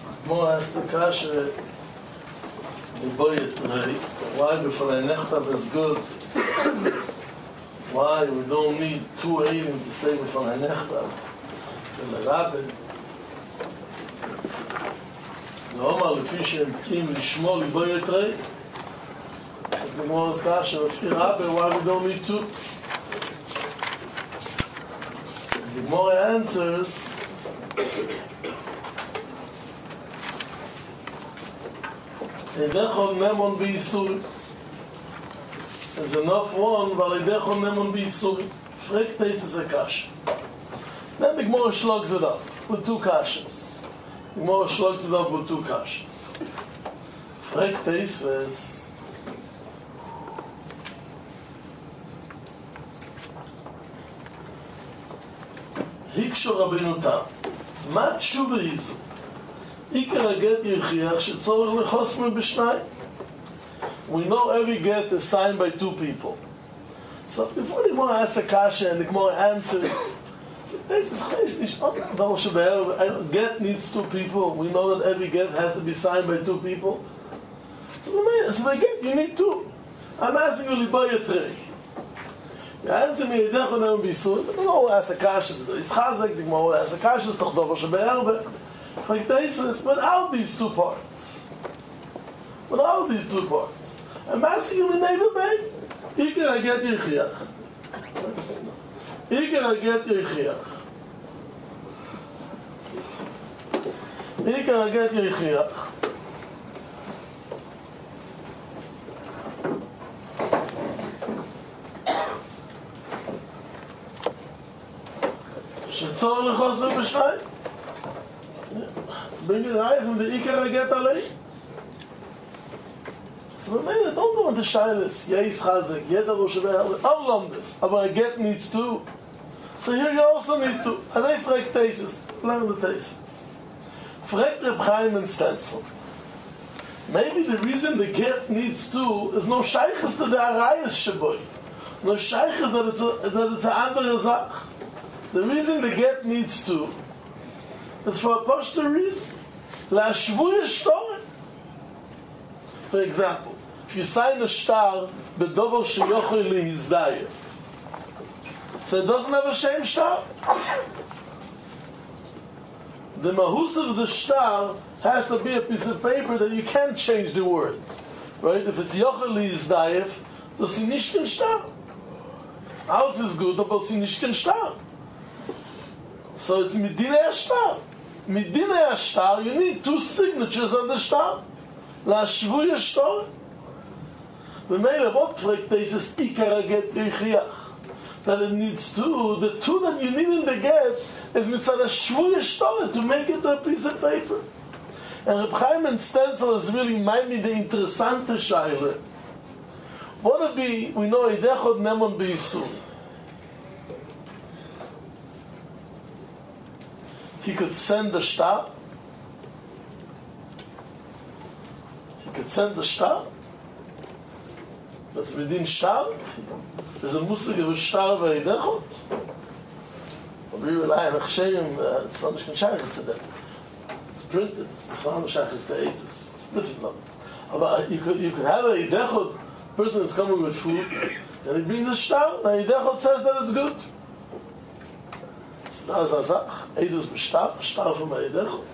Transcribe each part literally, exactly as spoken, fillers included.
More as the kasha, the boy is ready. Why before the nechtav is good? Why we don't need two eilim to say before the nechtav? The rabbi, the Omar לפי שהם פתים לשמור לבוי יתרי. The more as kasha, לפי rabbi, why we don't need two? The more answers. Edechon nemon b'yisuri. There's enough one, but Edechon nemon b'yisuri. Frek tesis a kasha. Then the Gemara slugs it up with two kashas. The Gemara slugs it up with two kashas. Frek tesis. Hiksho Rabbeinu Tam. Ma tshuva yizu. Iker הגט ירחיח שצורך לחוסם בשניים. We know every get is signed by two people. So before the Gemara asks a kasha and the Gemara answers, get needs two people. We know that every get has to be signed by two people. So if I get, you need two. I'm asking you liba yatrei. You answer me Edechon nemon b'yisuri. The Gemara asks a kasha. It's chazek. The Gemara asks a kasha. It's toch davar shebe'erbe. Without these two parts, without these two parts, I'm asking you the neighbor, babe. Iker haget yirchiach. Iker haget yirchiach. Iker haget yirchiach. שצורך לחוסם בשניים. Bring it high from the Iker get alay. So maybe don't go into Shilas. Yes, Chazek. Yet Arush Be'er. All on this. But a get needs two. So here you also need two. As I frek tesis, learn the tesis. Frek Reb Chaim and Stenzel. Maybe the reason the get needs two is no shaykhs to the Arayas Sheboy. No shaykhs that it's a, that it's a andere Zach. The reason the get needs two is for a particular reason. Lashvuya shtar. For example, if you sign a shtar bedover sheyochel lehizdayev, so it doesn't have a shame shtar. The mahus of the shtar has to be a piece of paper that you can't change the words, right? If it's yochel lehizdayev, das ist nicht kein shtar. Alles ist gut, aber es ist nicht kein shtar. So it's midinei shtar. Midinei ashtar, you need two signatures on the shtar. Lashvuya shtar. V'meila, what frekt is ikar haget yirchiach? That it needs two. The two that you need in the get is mitzad shvuya shtar to make it a piece of paper. And Reb Chaim and Stenzel is really maybe the interessante shaila. What would be, we know Edechon nemon b'yisuri. He could send the shtar. He could send the shtar. That's within shtar. There's a musig of a shtar v'edechot. We rely on Achsherim. It's not a shayach to them. It's printed. It's not a shayach. It's the edus. It's different. But you could you could have a edechot person is coming with food, and he brings a shtar. And edechot says that it's good. Das ist eine Edus b'shtar, shtar from Eidechot.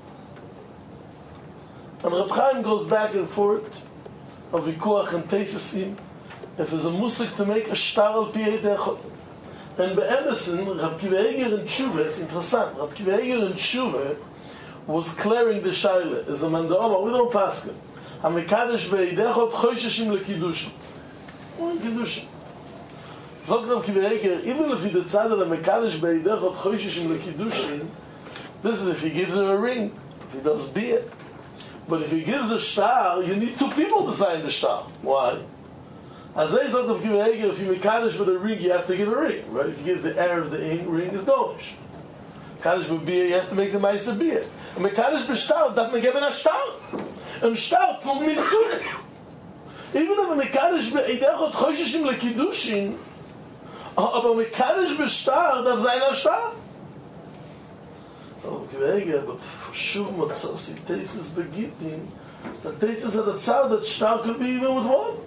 And Reb Chaim goes back and forth of Vikuach and Teisasim if there's a musik to make a shtar al pi Eidechot. And be'emesin, Reb Kiva Eger in Tshuva, it's interessant, Reb Kiva Eger in Tshuva was clearing the shaila. As a man the Omar, we don't pass him. HaMekadesh be'Eidechot chosheshim lekidushim. One kidushim. Sagt Reb Kiva Eger, even if he decided that Mekadesh be'idechot chosheshim lekidushin, this is if he gives her a ring, if he does beer. But if he gives a shtar, you need two people to sign the shtar. Why? As they sagt Reb Kiva Eger, if you Mekadesh with a ring, you have to give a ring, right? If you give the heir of the ring, is golish. Mekadesh with beer, you have to make the meiser beer. And Mekadesh b'shtar, that may give a shtar. And shtar, tun mit two. Even if a Mekadesh be'idechot chosheshim lekidushin, aber Mekadesh b'shtar darf sein a shtar. Aber Gewege, but for sure Matzasi, Tesis begitin, that Tesis had a tzad that Shtar could be even with one.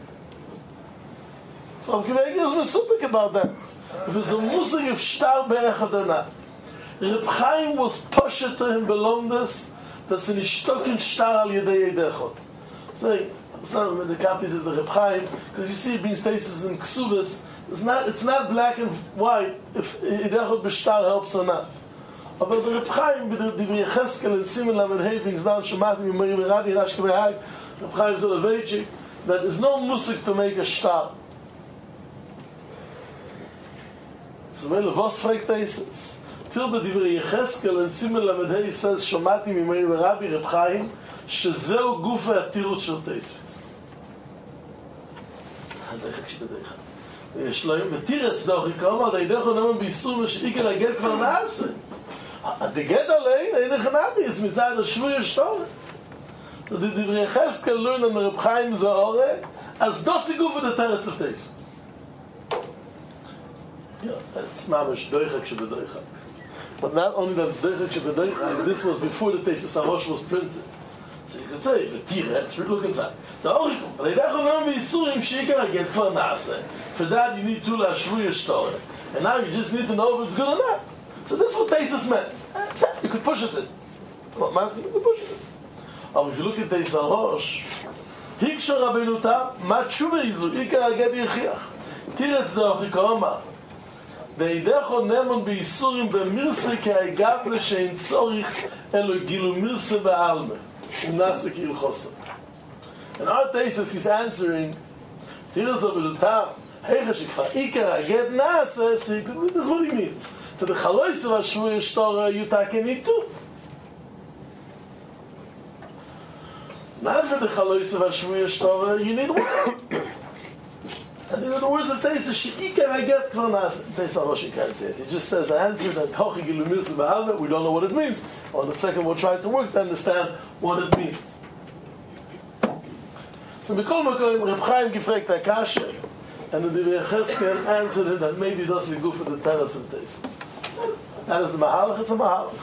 So Gewege is mesupik about that. If it's a musik of Shtar be'echad or not. Reb Chaim was poshet to him belondes, that's in ishtokin Shtar al yedei edechot. So, some of the copies of the Reb Chaim, because you see it brings Tesis in Ksuvas, it's not, it's not black and white if edechot b'Shtar helps or not. Aber der Reb Chaim, mit der Divrei Yecheskel in Simen Lamed Hey, brings down Shematim Yimari V'Radi Rashke V'Hag, Reb Chaim Soloveitchik, that there's no musik to make a shtar. So well, was fragt Tesis? Till the Divrei Yecheskel in Simen Lamed Hey says Shematim Yimari V'Radi Reb Chaim, שזהו גוף העתירות של Tesis. הדרך כשבדרך. יש להם, ותירץ דוח יקרמה, די דרך נאמן ביסור ושאיקר הגל כבר נעשה. The get allein, ain't a it's mitzad a shvuya shtor. So the Divrei Yecheskel learn on Reb Chaim Zaore as dosi guf the teretz of Tesis. Yeah, that's mamash doichak shebedoichak. But not only that doichak shebedoichak, this was before the Tesis Arosh was printed. So you could say, the Tiretz, look inside. The Orikum, the Eidechon Nam Yisurim Shikar get for Nase. For that you need to la shvuya shtor. And now you just need to know if it's good or not. So this is what Tesis meant. You could push it in. What Masking? You could push it in. But if you look at Tesis Arosh, Hiksha Rabbeinu Tam, Ma Tshuva Izu, Ikar Aged Yechiach. Tiretz De'ochi Korma. Ve'idechon Nemon Be'Yisurim Be'mirse Ke'agav Le'Shein Tzorich Elo Gilu Mirse Be'alme. Unase Ki'il Chosa. And our Tesis is answering, Tiretz Rabbeinu Tam, Heicha Shikfa, Ikar Aged Nase, so you could, this is what he means. To the Chalois of Ashvuya Shtora, you take it too. Not for the Chalois of Ashvuya Shtora, you need one. And in the words of Tesis, She'ikar I get Kvanas. Tesis Arosh, you can't say it. It just says, I answered that Tochi Gilumir Sebahalme, we don't know what it means. On the second, we'll try to work to understand what it means. So, Mikol Makoim, Reb Chaim gefragt Akasha, and the Divrei Yecheskel answered him that maybe that's the goof of the teretz of Tesis. That is the Mahalach, it's a Mahalach.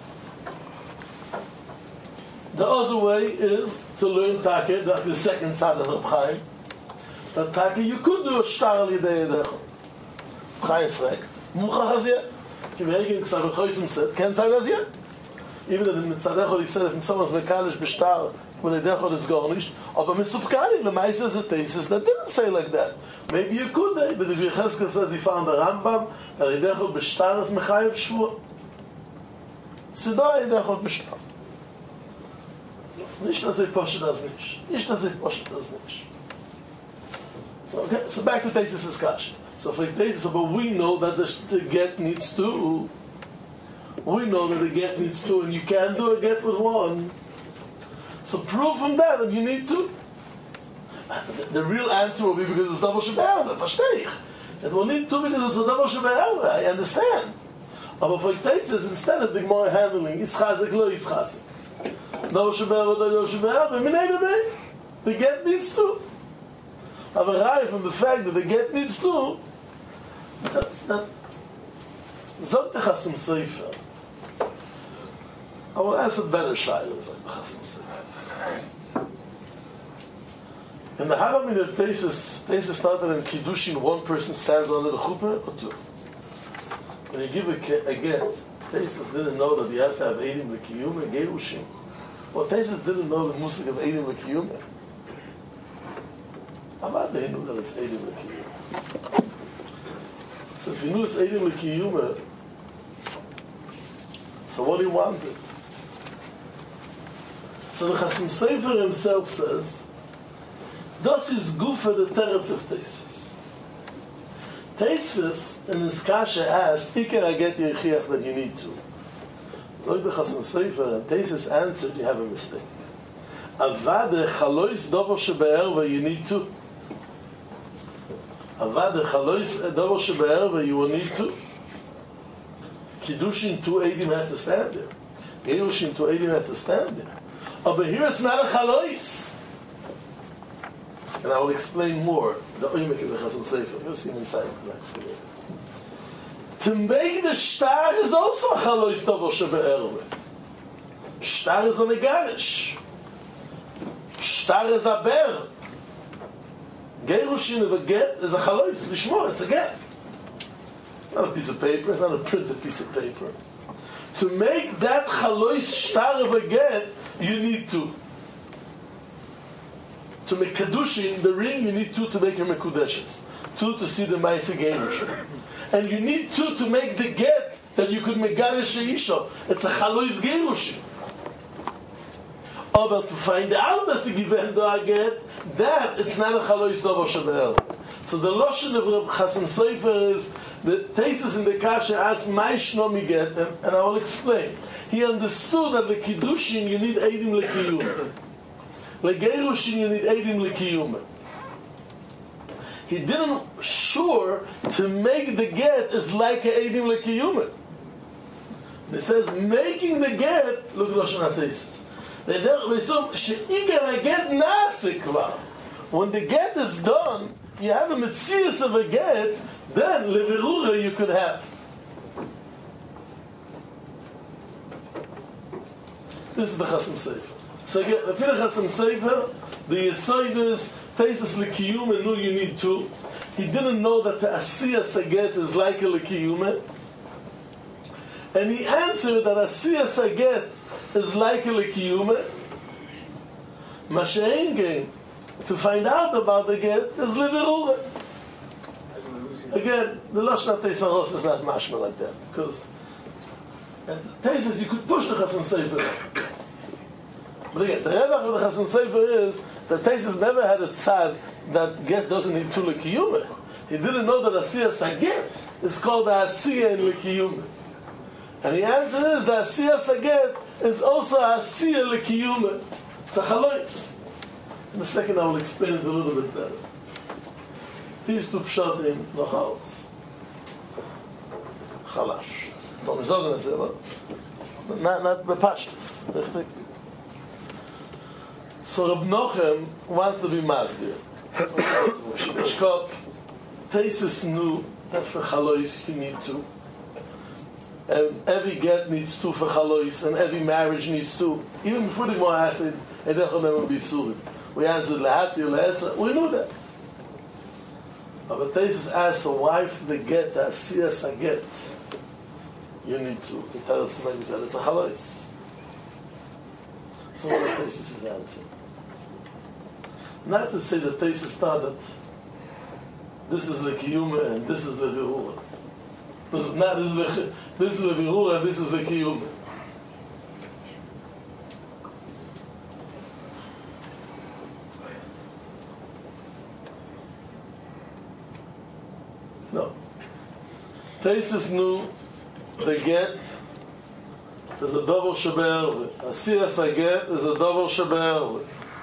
The other way is to learn Taka, that the second side of Reb Chaim, that Taka, you could do a shtar al yedei edechot. Chaim fragt, Mucha Chazir, Kivegin Ksav Choysim said, can't say das yet. Even if in Mitzadechot he said, if someone's Mekalish b'shtar, when edechot it's garnished, aber Misupkanik, the Maisa is a Tesis that didn't say like that. Maybe you could, eh? But if Yecheskel says he found the Rambam, that edechot b'shtar is Mechayev Shvur. Sidai edechot b'shtar. Nicht, dass er poshet das nicht. Nicht, dass er poshet das nicht. So, okay, so back to Tesis' discussion. So for Tesis, but we know that the, the get needs two. We know that the get needs two, and you can't do a get with one. So prove from that that you need two. The, the real answer will be because it's double shebe'erva. Verstehe ich. It will need two because it's a double shebe'erva. I understand. But for Tesis, instead of the Gemara handling, ischazik lo ischazik. Double shebe'erva, double shebe'erva. Minei b'mei. The get needs two. Have a rai from the fact that the get needs two. That, that Zog the Chasam Sefer. I will ask a better shayla, Zog the Chasam Sefer. In the Haramin of Tesis, Tesis started in Kiddushin, one person stands under the chuppah, or two. When you give a, a get, Tesis didn't know that you have to have Eidim L'Kiyum and Gerushin. Well, Tesis didn't know the musik of Eidim L'Kiyum. How about they knew that it's Eidim L'Kiyum? So if you knew it's Eidim L'Kiyum, so what do you want it? So the Chasam Sefer himself says, das is gufa the teretz of Tesis. Tesis in his kasha asked, Iker I get your chiach that you need to. So the Chasam Sefer, and Tesis answered, you have a mistake. Avade chalois dovo shebe'erva, you need to. Avade chalois dovo shebe'erva, you will need to. Kiddushin two eighty have to stand there. Gerushin two eighty have to stand there. Oh, but here it's not a chalois. And I will explain more. The Oymek in the Chasam Sefer. You'll see him inside. To make the star is also a chalois dover shebe'erve. Star is a megarish. Star is a ber. Gerushin of a get is a chalois. Lishmor, it's a get. Not a piece of paper, it's not a printed piece of paper. To make that chalois star of a get, you need two. To make kedushin, the ring, you need two to make your mekudeshes. Two to see the ma'aseh gerushin. And you need two to make the get that you could megarish sheisha. It's a chalois gerushin. But to find out that the given do a get, that it's not a chalois dover shebe'er. So the lashon of Reb Chasam Sofer is the thesis in the kasha asked my shnomi get, and, and I will explain. He understood that the kiddushin you need eidim lekiyum, legerushin you need eidim lekiyum. He didn't sure to make the get is like a eidim lekiyum. He says making the get, look at lashon thesis. They so she'igar get nasikva. When the get is done, you have a metzius of a get, then levirura you could have. This is the Chasam Sofer. So again, the Chasam Sofer, the Yesod is thesis lekiyum and nu you need two. He didn't know that the asiyas a get is like a lekiyum, and he answered that asiyas a get is like a lekiyum. Mashein game to find out about the get is levirura. Again, the Lashon Teisaros is not mashma like that, because Teisus you could push the Chasam Sofer. But again, the Rebbe of the Chasam Sofer is that Teisus never had a tzad that get doesn't need two lekiyume. He didn't know that Asiyah Saget is called the Asiyah in lekiyume. And the answer is that Asiyah Saget is also Asiyah lekiyume. It's a chalois. In a second I will explain it a little bit better. These two pshatim noch aus. Chalash. Don't sagen es aber. Not, not bepashtus. Richtig? So Reb Nochem wants to be masgir. Shkot, Teisus knew that for chalois you need two. And every get needs two for chalois, and every marriage needs two. Even before the Gemara asked it, we answered lehati lehesa. We knew that. But Teisus asked, so why for the get, the asiyas a get, you need to? The Teretz maybe said, it's a chalois. So what is Teisus' answer? Not to say that Teisus thought that this is lekiyume and this is levirura. This is not, this is le, this is levirura and this is lekiyume. No. Teisus knew the get is a double shaber. Asiyas a get is a double shaber.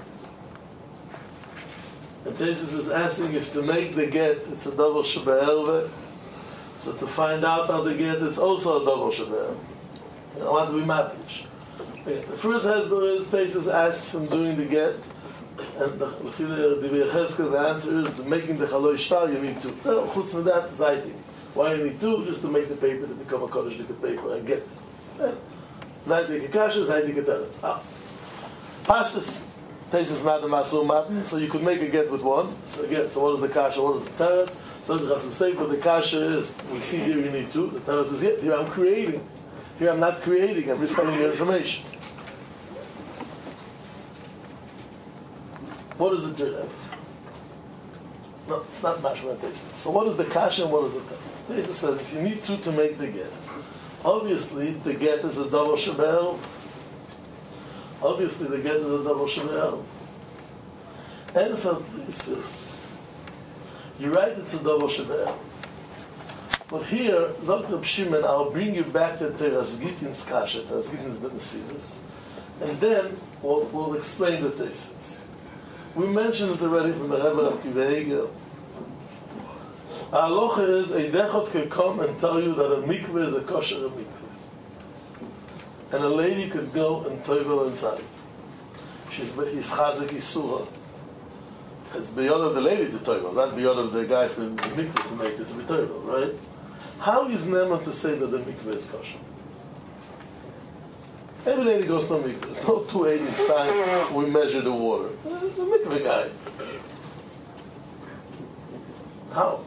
And Teisus is asking if to make the get it's a double shaber. So to find out how the get it's also a double shaber. I want to be matish. Okay. The first husband is Teisus asks from doing the get. And the, the answer is the making the chalois shtar you need two. No, chutz from that, zaydik. Why you need two? Just to make the paper to become a kodesh the paper and get. Zaydik kasha, zaydik teretz. Ah, pashtus Teisus is not a masur matin, so you could make a get with one. So again, so what is the kasha? What is the teretz? So the Chasam Sofer, the kasha is we see here you need two. The teretz is here. Here I'm creating. Here I'm not creating. I'm just telling you information. What is the Teisus? No, it's not mashma Teisus. So what is the kasha and what is the teretz? Teisus says if you need two to make the get, obviously the get is a double shaber. Obviously the get is a double shaber. And for Teisus, you're right, it's a double shaber. But here, Zok Reb Shimon, I'll bring you back to Teras Gitin's kasha, Teras Gitin's Benesiris, and then we'll, we'll explain the Teisus. We mentioned it already from the Rebbe of Akiva Eiger. Halacha is a dechot can come and tell you that a mikveh is a kosher mikveh. And a lady could go and toivel inside. She's he's chazik isura. It's beyond of the lady to toivel, not beyond of the guy from the mikveh to make it to be toivel, right? How is Neman to say that the mikveh is kosher? Every day he goes to mikveh. There's no two eighty sign we measure the water. It's a mikveh guy. How?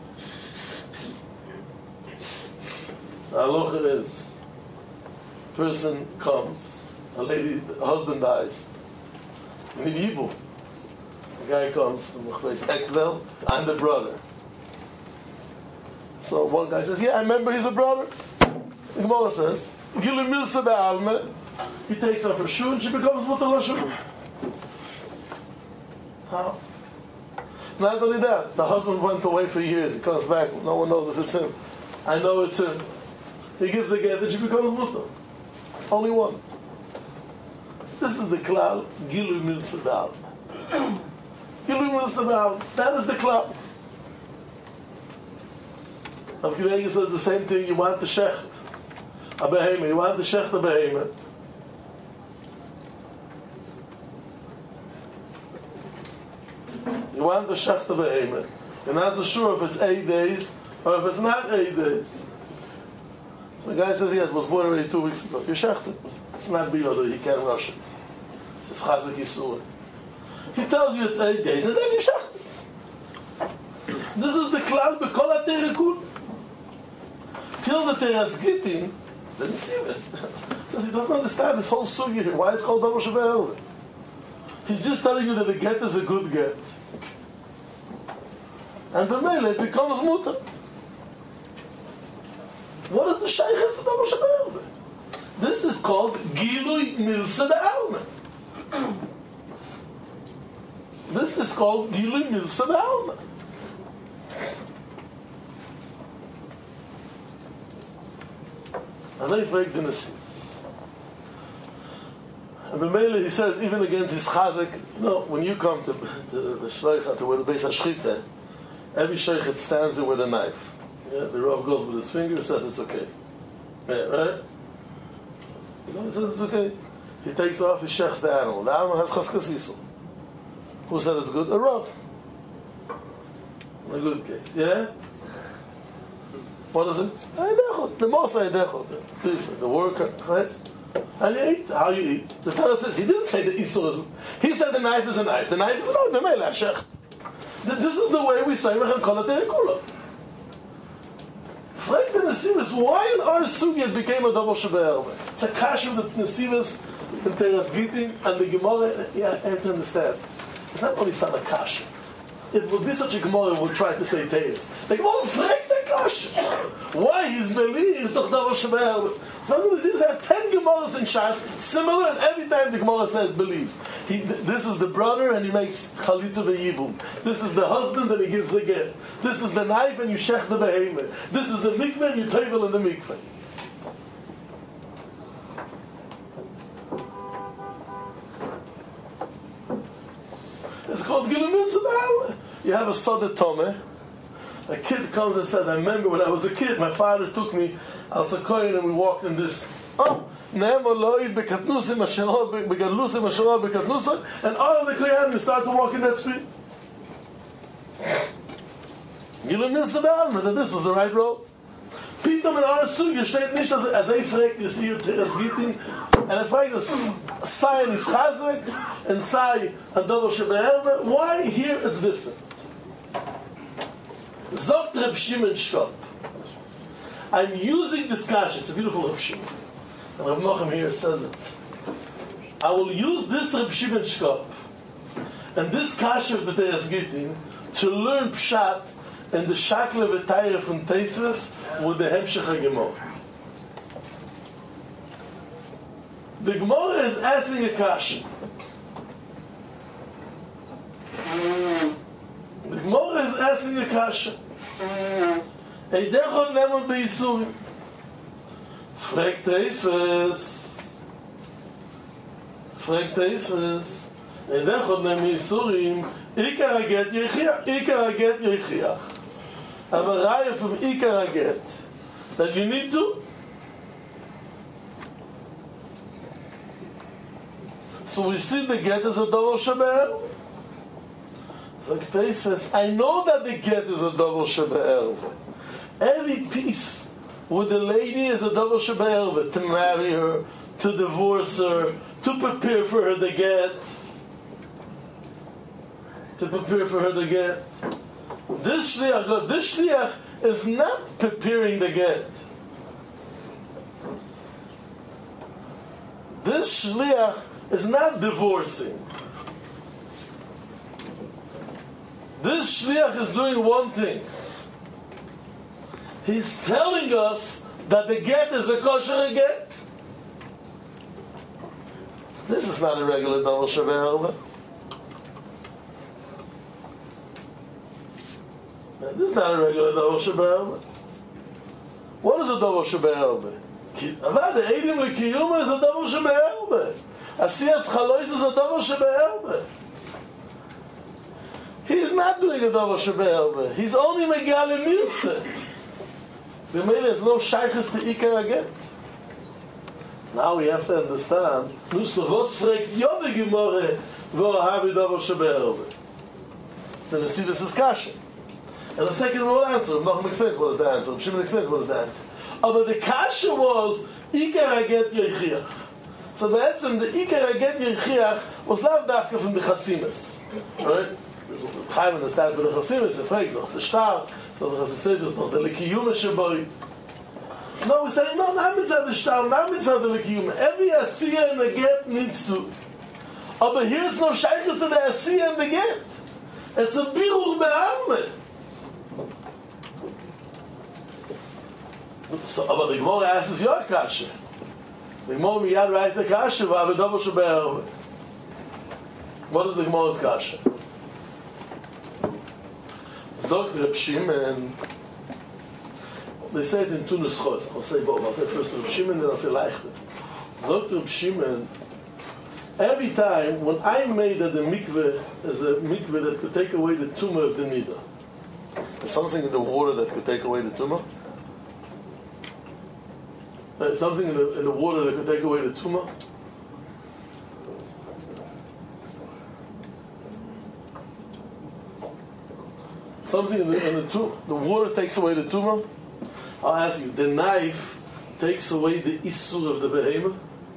The halacha is, person comes, a lady, the husband dies. In the Yibum, the guy comes from the place Ekvel, I'm the brother. So one guy says, yeah, I remember he's a brother. The Gemara says, Gilu Milsa Be'alme, he takes off her shoe and she becomes Mutar LaShu. How? Not only that, the husband went away for years, he comes back, no one knows if it's him. I know it's him. He gives the get and she becomes Mutar. Only one. This is the klal, Gilu Milsa Be'alme. Gilu Milsa Be'alme, that is the klal. Rav Akiva Eiger says the same thing, you want the shecht, a behema, you want the shecht a behema. You want the shecht a behema. You're not so sure if it's eight days or if it's not eight days. So the guy says, yeah, it was born already two weeks ago. You shecht it. It's not biyod, he can't rush it. It's chazik yisur. He tells you it's eight days and then you shecht it. This is the klal b'kol ha'terekul. Till the Teras Gittin, didn't see this. Says he doesn't understand this whole sugi here. Why it's called Double Shabbat. He's just telling you that the get is a good get. And B'meile it becomes mutar. What is the shaykhs to Double Shabbat? This is called Gilui Milsa Be'alme. This is called Gilui Milsa Be'alme. As I fragt the Nesivis. And B'meile he says, even against his chazik, you know, when you come to the, the shleicha, to where the Beis HaShchita, every sheikh stands there with a knife. Yeah, the Rav goes with his finger, says it's okay. Yeah, right? He says it's okay. He takes off, he shechs the animal. The animal has chaskas yisur. Who said it's good? A Rav. In a good case. Yeah? What is it? The most the worker, right? And you eat. How you eat? The Torah says he didn't say the isur is. He said the knife is a knife. The knife is a knife. This is the way we say mechem kol ha'terekula. Frank the Nesivis, why in our sugi it became a double Shabbat? It's a kasha with the Nesivis and Teras Gittin and the Gemara. Yeah, I have to understand. It's not only some a kasha. If it would be such a Gemara, we would try to say Teras. The Gemara frank the kasha. Why his belief is doch double Shabbat? Some of the Nesivis have ten Gemaras in Shas, similar, and every time the Gemara says believes. He, this is the brother, and he makes chalitza ve'yibum. This is the husband, and he gives a get. This is the knife, and you shech the behemoth. This is the mikveh, and you tevel in the mikveh. It's called Gilui Milsa Be'alme. You have a Sodet Tomeh. A kid comes and says, I remember when I was a kid, my father took me al Tzakoyin and we walked in this. Oh, Ne'emo lo'id bekatnusim asherot, begadlusim asherot, bekatnusim, and all of the Koyanim start to walk in that street. Gilui Milsa Be'alme, that this was the right road. Pitom in our sugi steht nicht, as as I fragt, you see your Teras Gittin, and I fragt us, Sai and Ischazek, and Sai and Double Shabbat. Why here it's different? Zogt Reb Shimon Shkop. I'm using this kasha. It's a beautiful Reb Shimon. And Reb Nochem here says it. I will use this Reb Shimon Shkop and this kasha of the Teras Gittin to learn Pshat and the Shakle V'Tayre from Teisves with the Hemshech HaGemor. The Gemara is asking a kasha. The Gemara is asking a kasha. Eidechot Neman Be'Yisurim. Fragt Teisves. Fragt Teisves. Eidechot Neman Be'Yisurim. Ikar HaGet Yechiach. Ikar HaGet Yechiach. Have a raya from Ikar HaGet that you need to. So we see the get is a double Shabbat. So Teisves, I know that the get is a double Shabbat. Every piece with the lady is a double shebe'erva, to marry her, to divorce her, to prepare for her to get. To prepare for her to get. This shliach, this shliach is not preparing the get. This shliach is not divorcing. This shliach is doing one thing. He's telling us that the get is a kosher get. This is not a regular double shebe'erva. This is not a regular double shebe'erva. What is a double shebe'erva? Avad, the Eidim L'Kiyuma is a double shebe'erva. Asiyas Chalois is a double shebe'erva. He's not doing a double shebe'erva. He's only Megale Milse. The Mele is no shaykhs to Ikar get. Now we have to understand. Nu so was fragt Yode Gemorre, wo habe double shebe'erva? Then the Sivas is kasha. And the second will answer. Nachum explains what is the answer. Shimon explains what is the answer. But the kasha was Ikar get Yechiach. So be'etzem the Ikar get Yechiach was lav dafka from the Chasimas. Right? Chaim understands with the Chasimas. He fragt noch the Shtar. So the Chasimas noch the L'Kiyuma Sheboi. No, we say no. Not mitzad the Shtar. Not mitzad the L'Kiyuma. Every Asiyah in the get needs to. But here it's no shaykhs to the Asiyah in the get. It's a birur be'almeh. So, but the Gemara asks your kasha. The Gemara miyad writes the kasha v'ave double shebe'erva. What is the Gemara's kasha? Zog Reb Shimon. They say it in two nuschos. I'll say both. I'll say first Reb Shimon, then I'll say Leichter. Zog Reb Shimon. Every time when I made that the mikveh is a mikveh that could take away the tumor of the nida. There's something in the water that could take away the tumor. There's something in the, in the water that could take away the tumor. Something in the, in the tumor. The water takes away the tumor. I'll ask you, the knife takes away the issur of the behemoth.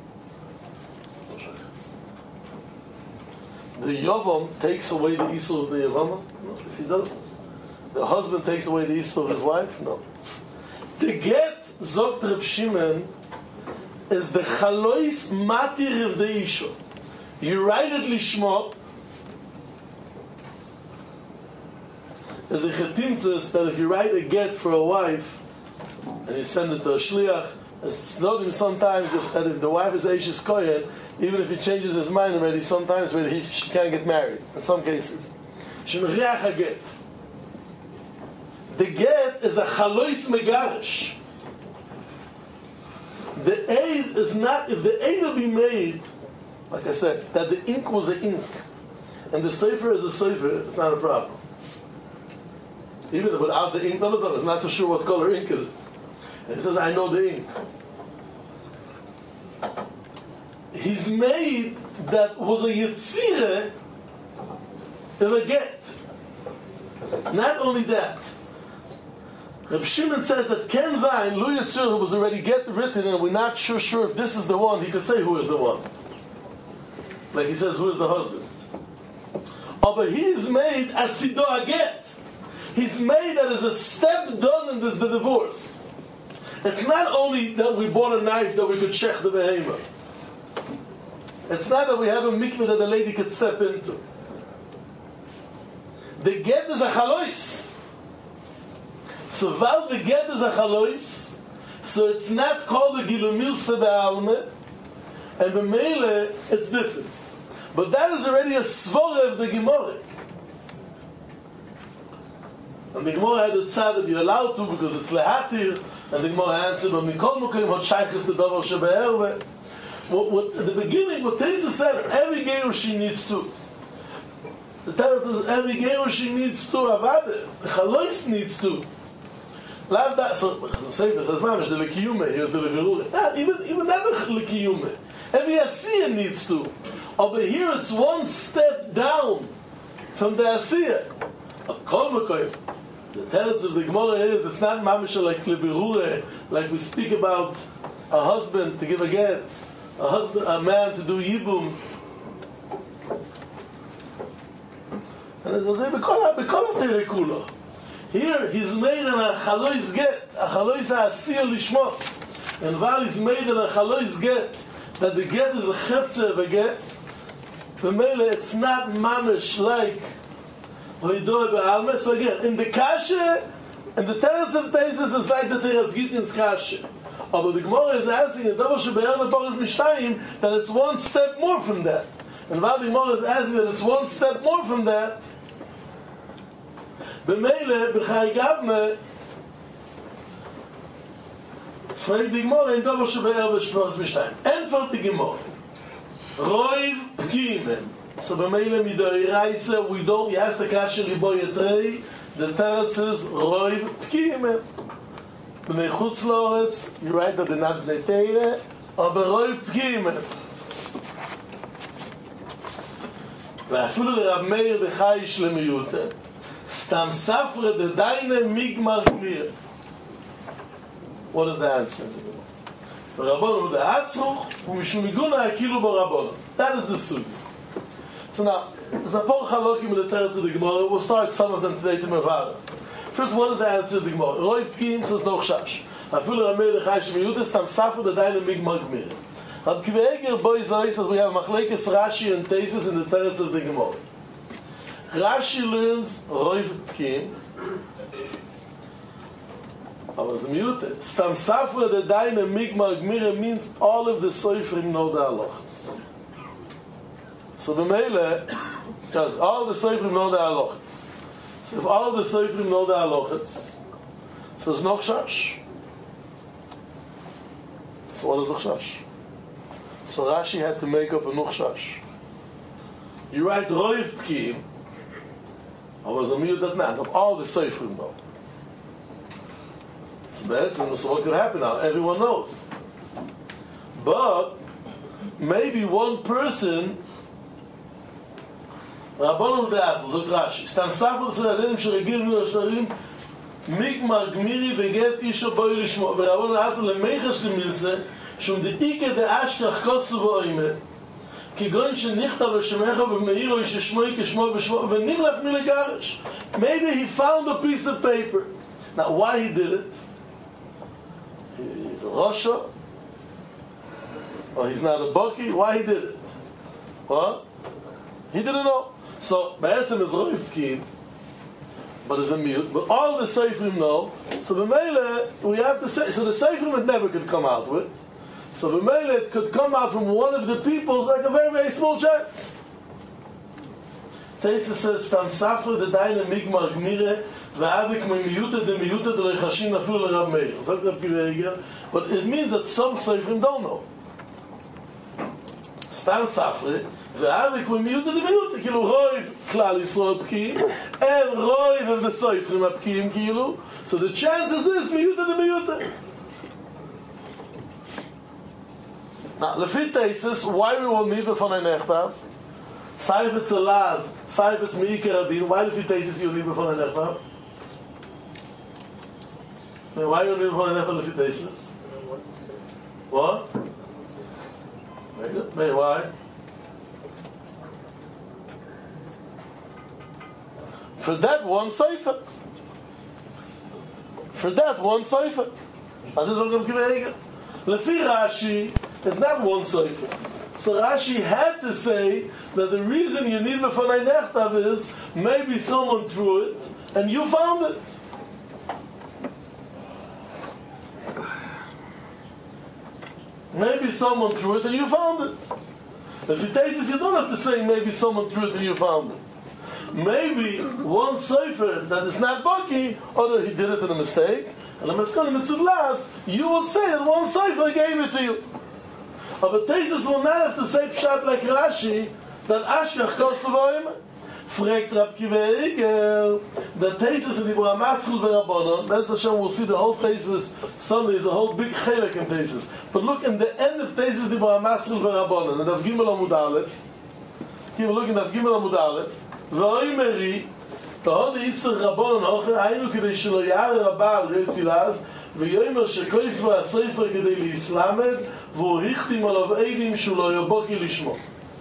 The yavam takes away the issur of the yavama. No, if he doesn't. The husband takes away the issur of his wife. No. The get Zogt Reb Shimon is the chalois matir of the isha. You write it lishma. There's a chetimtzes that if you write a get for a wife and you send it to a shliach, it's not even sometimes if, that if the wife is Eishes Kohen, even if he changes his mind already, sometimes where he she can't get married. In some cases, shemriach a get. The get is a chalois megarish. The aid is not, if the aid will be made, like I said, that the ink was the ink, and the sefer is a sefer, it's not a problem. Even without the ink, it's not so sure what color ink is it. And he says, I know the ink. He's made that was a yitzire of a get. Not only that, Reb Shimon says that Ken Zayin, Lu Yitzur, was already get written, and we're not sure sure if this is the one. He could say who is the one. Like he says, who is the husband? Oh, but he's made as Sido a get. He's made that as a step done in this the divorce. It's not only that we bought a knife that we could shech the behemoth. It's not that we have a mikveh that the lady could step into. The get is a chalois. So while the get is a chalois, so it's not called a gilumil sebe'alme, and b'meile it's different. But that is already a svore of the Gemara. And the Gemara had a tzad that you're allowed to because it's lehatir, and the Gemara answered, but mikol mukim hot shaykhis to davar shebe'erve. What at the beginning, what Teza said, every gerush needs to. The Teza says every gerush needs to avade. The chalois needs to. Lav that. So the Sefer says, "Mamish the lekiyume." Here's the levirur. Even even that the lekiyume. Every asiyah needs to. Over here, it's one step down from the asiyah. Kol mekoyim. The teretz of the Gemara is, it's not mamish like lebirure, like we speak about a husband to give a get, a husband, a man to do yibum. And it's a b'kol ha'terei kulo. Here, he's made an a chalois get, a chalois ha'asiyah lishmot. And while he's made an a chalois get, that the get is a chefze of a get, B'meile, it's not mamish like Hoidoi B'alme. So again, in the kasha, in the teretz of Teisus, it's like the Teres Gitin's kasha. But the Gemara is asking, in Dover Shebe'er Leporis Mishtayim, that it's one step more from that. And while the Gemara is asking that it's one step more from that, B'meile, B'chai Gavne, fragt die Gemara in Dover Shebe'er Leporis Mishtayim. Entfert die Gemara. Roiv Pkimen. So b'meile midoi reise, we don't, yes, the kasher libo yetrei, the teretz is Roiv Pkimen. B'nei chutz loretz, you write that they're not b'nei teire, or b'Roiv Pkimen. V'afilu l'Rab Meir b'chayish l'miyute, stam safre de daine migmar gmir. What is the answer? Rabbanon de'atzruch u'mishum iguna akilu b'Rabbanon. That is the sugi. So now, there's a por chalokim in the teretz of the Gemara. We'll start some of them today to Mevara. First, what is the answer of the Gemara? Roy Pkim says no chash. Afilu Ramei lechayish miyutis tam safu the dainu migmar gmir. Rab Kiva Eger boy Zoi says we have machlekes Rashi and Teisus in the teretz of the Gemara. Rashi learns Roy Pkim. Aber es muted. Stam Safra the Daina Migmar Gmira means all of the Soifrim know the halachas. So the Mele, because all the Soifrim know the halachas. So if all the Soifrim know the halachas, so it's no chash. So what is the chash? So Rashi had to make up a no chash. You write Roiv Pkim, aber es muted man, of all the Soifrim know. So what could happen now? Everyone knows. But maybe one person Rabbanon de'atz, zok Rashi, stam safra tzeradim sheregil mir ashtarim migmar gmiri veget isho boi lishmo Rabbanon de'atz lemechash lemilse shum de'ike de'ashkach kosu v'oime kigon shenichta v'shemecha v'meiro yisheshmoi kishmo v'shmo v'nimlach milegarish. Maybe he found a piece of paper. Now why he did it? He's a Rasha, or he's not a Baki. Why he did it? What? He didn't know. So, Ba'etzem is Roiv Pkim, but is a mute. But all the Seifrim know. So, B'meile, we have to say, so the Seifrim it never could come out with. So, B'meile, it could come out from one of the peoples like a very, very small chance. Teisa says, Stam Safra the Daina Migmar Gmire, V'avik me miyuta de miyuta de lechashin afilu l'Rab Meir. Sagt Rab Kiva Eger, but it means that some Seifrim don't know. Stam Safra, V'avik me miyuta de miyuta, kilu Roiv Klal Yisrael Pkim, and Roiv of the Seifrim Pkim, kilu. So the chances is miyuta de miyuta. Now, Lefit Teisus, why we will meet before ein Echtav? Seifetz Elaz, Seifetz Meikar Adin, why Lefit Teisus you need before ein Echtav? Why you need before ein Echtav Lefit Teisus? What? Hey, why? For that one Seifet. For that one Seifet. As is what Rab Kiva Eger. Lefi Rashi, it's not one Seifet. So Rashi had to say that the reason you need before ein Echtav is maybe someone threw it and you found it. Maybe someone threw it and you found it. If it tastes, you don't have to say maybe someone threw it and you found it. Maybe one Sefer that is not Baki, or he did it in a mistake, and the Maskana Mitzudlas, you will say that one Sefer gave it to you. But Teisus will not have to say Pshat like Rashi, that Ashkach Kosovoim, fragt Rab Kiva Eger, that Teisus in the Bura Maschil V'Rabbanon, that's Hashem, we'll see the whole Teisus Sunday is a whole big chelek in Teisus. But look, in the end of Teisus, the Bura Maschil V'Rabbanon, and Av Gimel Amud Aleph, here we look in Av Gimel Amud Aleph, V'oimeri, תהוד איסטר רבון אוכל, היינו כדי שלא יער הבעל רצילאז, ויאמר שכויס והספר כדי להסלמד, והוא הכתים עליו עדים שהוא לא יבוקי לשמו.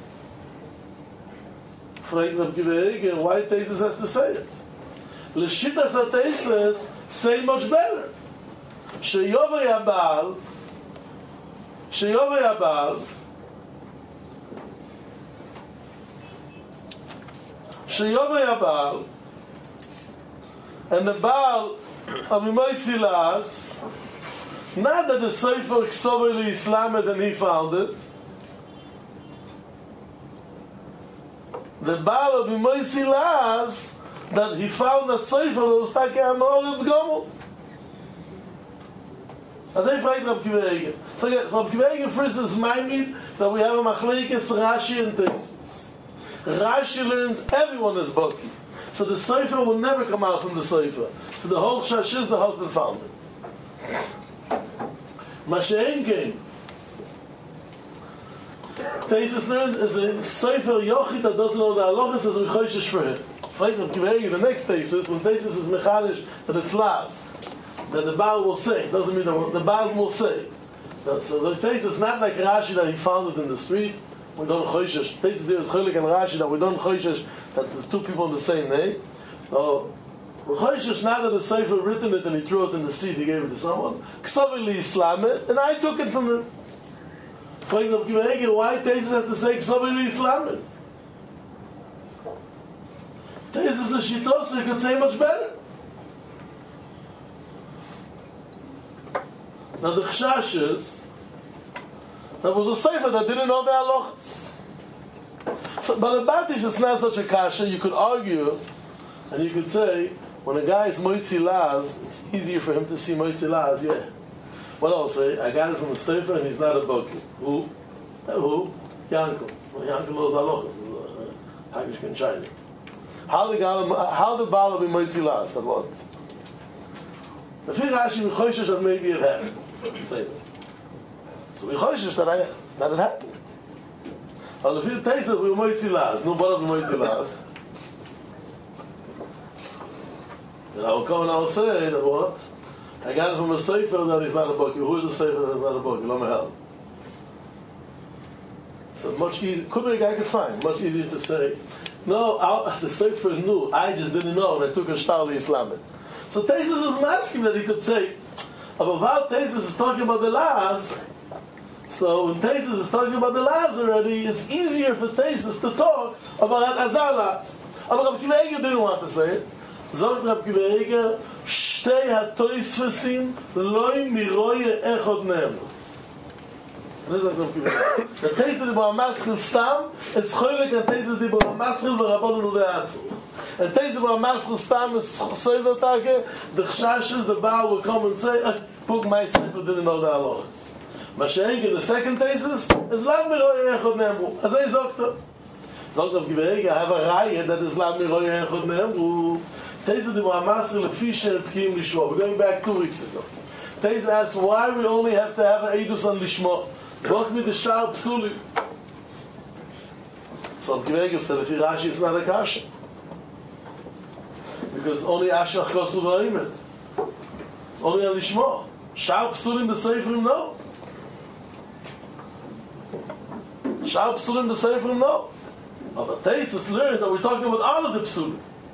Frank Reb Akiva Eiger, why Taisus has to say it? L'shitas HaTaisus say much better. Sheyovei Abal, Sheyovei Abal, Sheyovei Abal, and the Baal of Imoitzi Laz, not that the Sefer Ksoveli Islamed and he found it, the Baal of Imoitzi Laz, that he found that Sefer was Taki HaMaoretz Gomel. As I find Reb Akiva Eiger. So again, so Reb Akiva Eiger first is Maimid that we have a Machlekes Rashi and Taisus. Rashi learns everyone is Boki. So the Sefer will never come out from the Sefer. So the whole Chash is the husband found it. Mashein came. Taisus learns is a Sefer Yochid that doesn't know the halachas as a Choshesh for him. Frank Reb Akiva Eiger, the next Taisus, when Taisus is Mechanish, that it's last. That the Baal will say. Doesn't mean that the Baal will say. So the Taisus is not like Rashi that he found it in the street. We don't choishish. Taisus there is Cholik and Rashi that we don't choishish that there's two people in the same name. No. We choishish not that the Sefer written it and he threw it in the street, he gave it to someone. Ksavili Islam it, and I took it from him. For example, why Taisus has to say Ksavili Islam it? Taisus the Shitos, he could say much better. Now the Chash is, there was a Sefer that didn't know the halachas. So, but about this, it's not such a kasha. You could argue, and you could say, when a guy is Moitzi Laz, it's easier for him to see Moitzi Laz, yeah. What I'll say, I got it from a Sefer and he's not a Boki. Who? Who? Yankel. Well, Yankel knows the halachas. Hagish can shine it. How the how the Baal will be Moitzi Laz? That what? The Fir Rashi we choishish that maybe it happened. Say that. So we choishish that I that it happened. But the Fir Taisus we Moitzi Laz. No one of the Moitzi Laz. Then I will come and I will say that what? I got it from a Sefer that he's not a Boki. Who is a Sefer that is not a Boki? Let me help. So much easier. Could be a guy could find. Much easier to say. No, I, the Sefer knew. I just didn't know, and I took a Shtali Islamed. So Taisus is asking that he could say, about Taisus is talking about the Laz. So when Taisus is talking about the Laz already, it's easier for Taisus to talk about Azar Laz. But Reb Akiva Eiger didn't want to say it. Zogt Reb Akiva Eiger, Shtei HaToisfesim Loi Miroye Echod Ne'em. This is Reb Akiva Eiger. The Taisus Dibor HaMaschil Stam is Choylek and Taisus Dibor HaMaschil V'Rabbanon U'Le'atzur. And Taisus Dibor HaMaschil Stam is Soiver Tage, the Chashas, the Baal will come and say, uh, Puk my Sefer didn't know the halachas. Mashenke, the second Taisus, is Lav Miroye Echod Ne'emru. As I Zogt Zogt Reb Akiva Eiger, I have a raya that is Lav Miroye Echod Ne'emru. Taisus Dibor HaMaschil Lefisha and P'kim Lishmo. We're going back two weeks ago. Taisus asked why we only have to have an Eidus on Lishmo. What's with the Shar Psuli? So Reb Akiva Eiger said, if you Rashi, it's not a kasha. Because only Ashach Kosu V'Oimet. It's only on Lishmo. Shar Psulim the Seferim, no. Shar Psulim the Seferim, no. But Taisus learns that we're talking about all of the Psulim.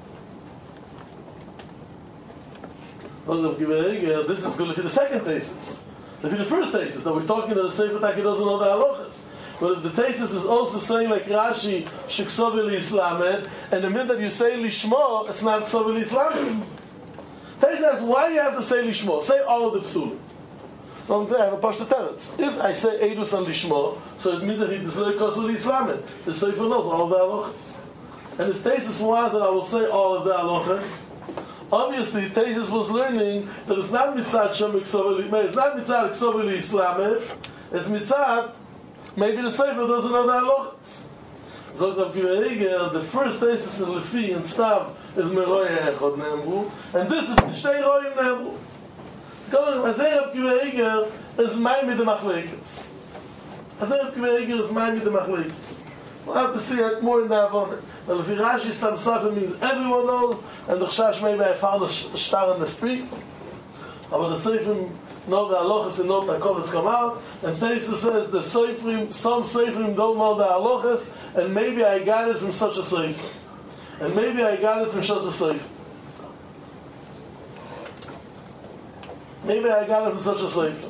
This is going to be the second Taisus. If in the first Taisus, that we're talking that the Sefer Taki doesn't know the halachas. But if the Taisus is also saying like Rashi, Sheksovi Lislamed, and the minute that you say Lishmo, it's not Ksovi Lislamed. Taisus asks, why do you have to say Lishmo? Say all of the Psulim. So I'm going to have a pashta tenets. If I say Eidus and Lishmo, so it means that he does not Ksovi Lislamed. The Sefer knows all of the halachas. And if Taisus wants that I will say all of the halachas, obviously, Taisus was learning that it's not mitzad Shem Ksovi, it's not mitzad Ksovi Lislamed, it's mitzad, maybe the Sefer doesn't know the halachas. Zogt Reb Akiva Eiger, the first Taisus in Lefi and Stam is Meroye Echod Ne'emru, and this is Shtei Royim Ne'emru. Going, as Reb Akiva Eiger is Maimid the Machlekes. As Reb Akiva Eiger is Maimid the Machlekes. We'll have to see it more in the Avon. But if Rashi Stam Safra means everyone knows, and the Chash maybe I found a star on the street. But the Seifrim know the halachas and know the Kodesh come out. And Teisa says the Seifrim, some Seifrim don't know the halachas, and maybe I got it from such a Seifrim. And maybe I got it from such a Seifrim. Maybe I got it from such a Seifrim.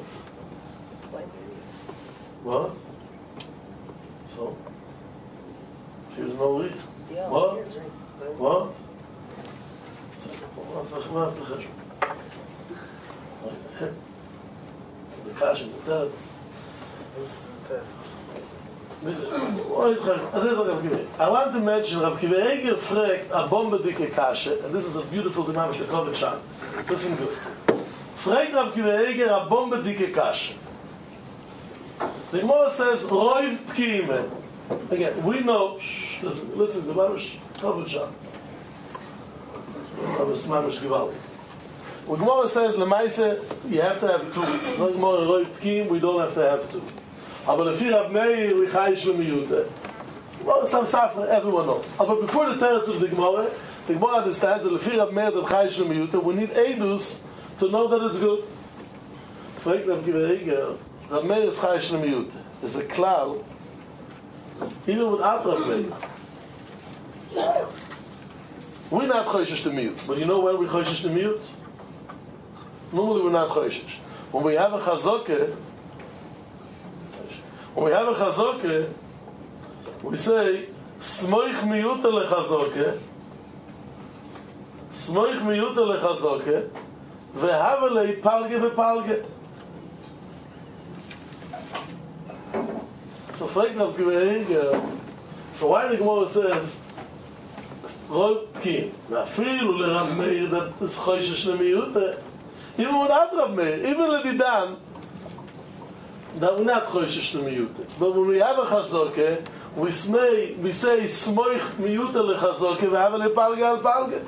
What? So? Here's no reason. Yeah, What? here's right. What? What? It's the Kashin, the Tats. I want to mention Rav Kiva Eger fragt a bombedicke Kasche, and this is a beautiful dynamic Kovetchan. Listen good. Fragt Rav Kiva Eger a bombedicke Kasche. The Gemara says, Roiv Pkime. Again, we know, shh, listen, listen, the Mamish Kovetchan. Mamish Mamish Givaldi. When Gemara says, Lemaise, you have to have two. No Gemara Roiv Pkim, we don't have to have two. But if you have Meir, we chayish l'miyute. Well, some Safra, everyone knows. But before the teretz of the Gemara, the Gemara understands that if you have Meir, that chayish l'miyute, we need Eidus to know that it's good. Fragt Rav Kiva Eger, Rav Meir is chayish l'miyute. It's a klal, even without Rav Meir. We're not chayish l'miyute. But you know when we chayish l'miyute? Normally we're not chayish. When we have a chazokeh, when we have a chazokeh, we say, Smoich miyuta lechazokeh, Smoich miyuta lechazokeh, Vehavelei palge vepalge. So, fragt Rav Kiva Eger, so why the Gemara says, Rol Pkim, Nafilu leRav Meir, that is choishesh lemiyuta, even without Rav Meir, even ledidan, that we're not choishesh to miyute. But when we have a chazokeh, we say, we say, smoich miyute lechazokeh, we have a lepalge al palge.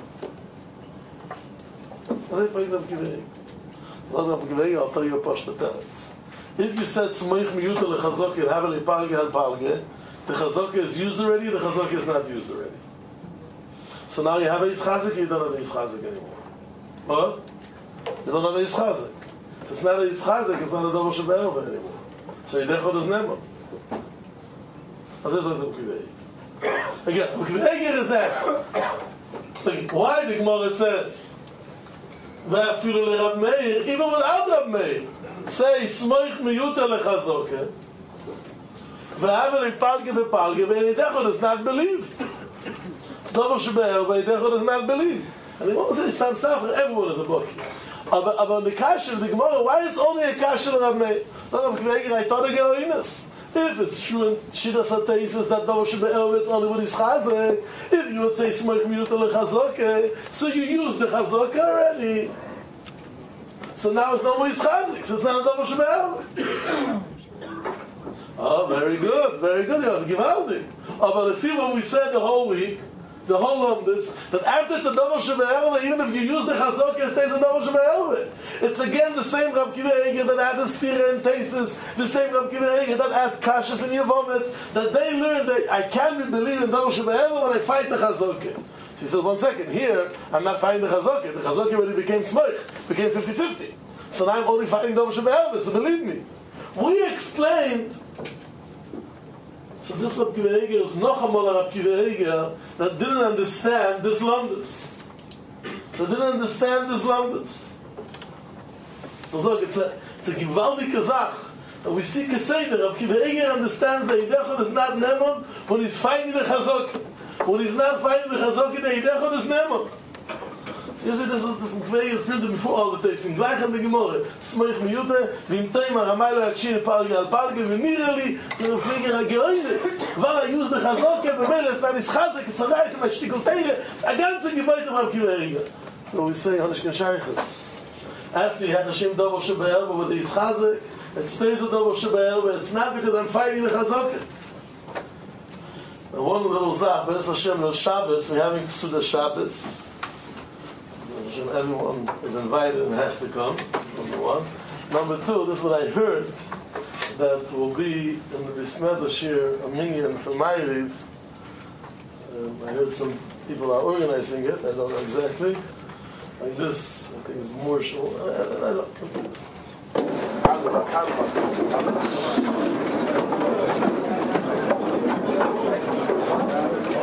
I'll tell you a posh teretz. If you said smoich miyute lechazokeh, we have a lepalge al palge, the chazokeh is used already, the chazokeh is not used already. So now you have a ischazik, you don't have a ischazik anymore. What? You don't have a ischazik. If it's not a ischazik, it's not a double shebe'erva anymore. So Yidechod is Nemo. As is what Rav Kiva Eger. Again, Rav Kiva Eger is asked, why the Gemara says, Ve'afilu leRav Meir, even without Rav Meir, say, Smoich miyuta lechazokeh, Ve'avel ipalge vepalge, ve'Yidechod is not believed. It's double shebe'erva, Yidechod is not believed. And the Gemara says, Stam Safra, everyone is a book. About the Kasha of the Gemara, why it's only a Kasha of Rav Meir? No, no, I thought again, if it's true in Shidas HaTeisus that Dover Shebe'er, it's only with his Chazek, if you would say Smoich Miyuta Lechazokeh, so you use the Chazokeh already. So now it's no more his Chazek, so it's not a Dover Shebe'er. Oh, very good, very good, you have to give out it. Oh, but if you, when we said the whole week, the whole of this, that after it's a double shebe'erve, even if you use the chazokeh, it stays a double shebe'erve. It's again the same Rav Kiva Eger that had the stira and tesis, the same Rav Kiva Eger that had kashas and yevomes, that they learned that I can't believe in double shebe'erve when I fight the chazokeh. She said, one second, here, I'm not fighting the chazokeh. The chazokeh already became smoich, became fifty-fifty. So now I'm only fighting double shebe'erve, so believe me. We explained. So this Rav Kiva Eger is noch einmal a Rav Kiva Eger that didn't understand this Landis. That didn't understand this Landis. So look, it's a, it's a gewaldige Sach. And we see Keseder, Rav Kiva Eger understands that Yidechod is not Nemon when he's fighting the Chazok. When he's not fighting the Chazok, the Yidechod is Nemon. So you see, this is this Mkvei is printed before all the tasting. Gleich an the Gemara. Smoich miyute, vim teima ramaylo yakshir palge al palge, v'mirali, so Rav Kiva Eger ha-geoines. Var ha-yuz de Chazok, b'meles, na nischazek, tzarek, v'shtikol teire, a ganze Gebäude Rav Kiva Eger. So we say, Hanishkan Shaychus. After you have Hashem double shebe'er, with the ischazek, it stays a double shebe'er, it's not because I'm fighting the Chazok. And one little zah, B'ez Hashem, no Shabbos, we're having Suda Shabbos. Everyone is invited and has to come, number one. Number two, this is what I heard. that will be in the Bismed Ashir, a minion for Ma'ariv. Um, I heard some people are organizing it, I don't know exactly. Like this, I think it's more show. I, I, I don't know.